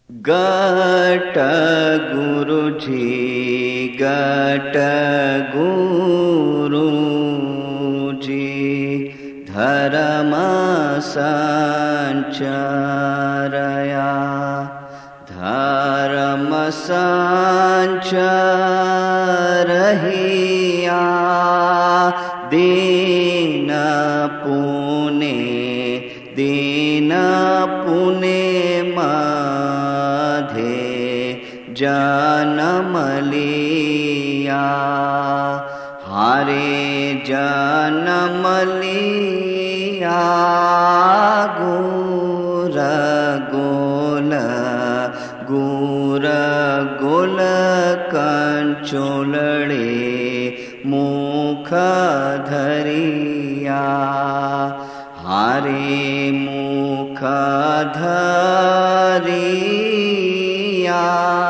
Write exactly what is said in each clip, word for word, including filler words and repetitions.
गट गुरुजी गट गुरुजी धर्म संचरया धर्म संचरहिया दीन पुने दीन पुने मधे जन्म लिया हारे जन्म लिया गुर गोल गुर गोल कंचोलड़े मुख धरिया हारे मुख धरिया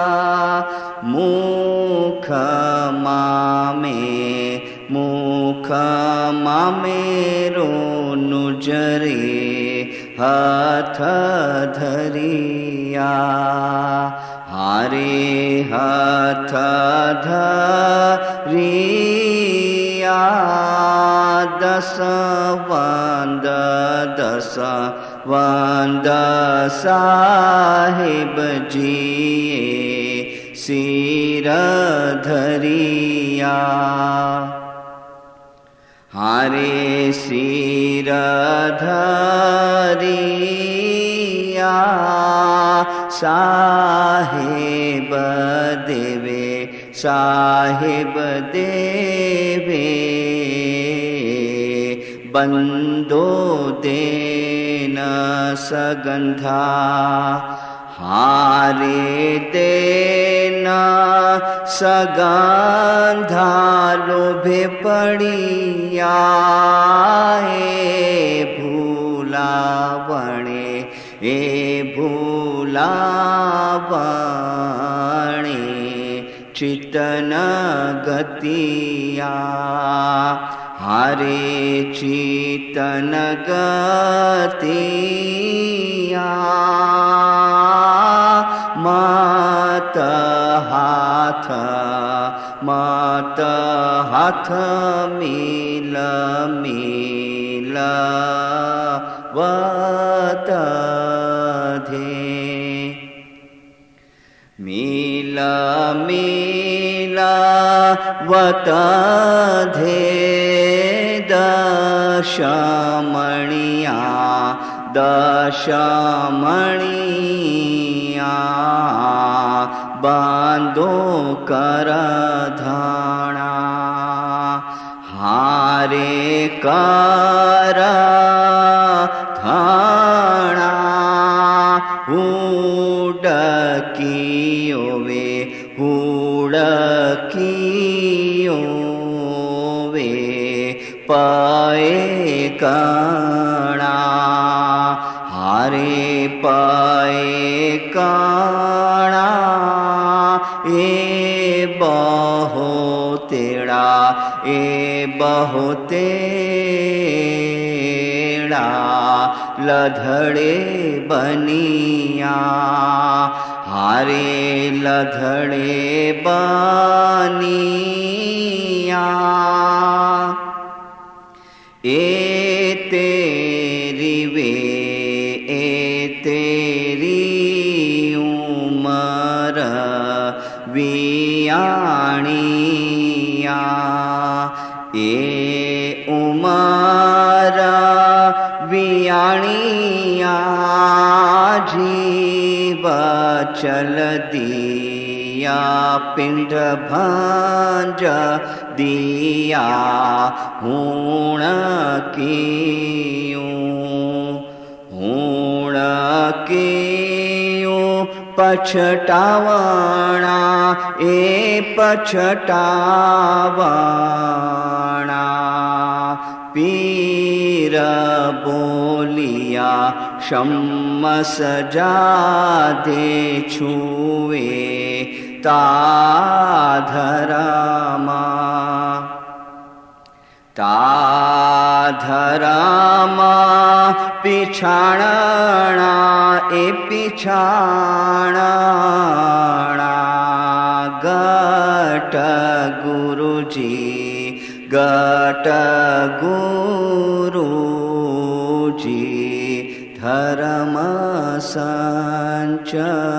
मुख मामे मुख मामेरो नुजरे हाथ धरिया हारे हाथ धरिया दस वंद दस वंद साहिब जिए सिर धरिया हारे सिर धरिया साहिब देवे साहिब देवे बंदो देन सगंधा हारे देना सगंधा लोभे पड़िया ए भूलावणे ए भूलावणे चितन गतिया हारे चितन गतिया मात हाथ मात हाथ मिल मिल वत धे मिल मिल वत धे दशमणिया दशमणिया बांधो कर धाणा हारे कर धाणा हुडकियो वे हुडकियो वे पाए काणा हारे पाए काणा ए बहु तेड़ा ए बहु तेड़ा लधड़े बनिया हारे लधड़े बनिया ए तेरी वे ए तेरी उमर वियाणिया ए उमर वियाणिया जीव चल दिया पिंड भांज दिया हूण कियूं हूण कियूं पछतावणा ए पछतावणा पीर बोलिया शम्मस जादे छुए ताधरमा ताधरमा धरामा पिछाणा ए पिछाणा गट गुरुजी गट गुरुजी धर्म संचरण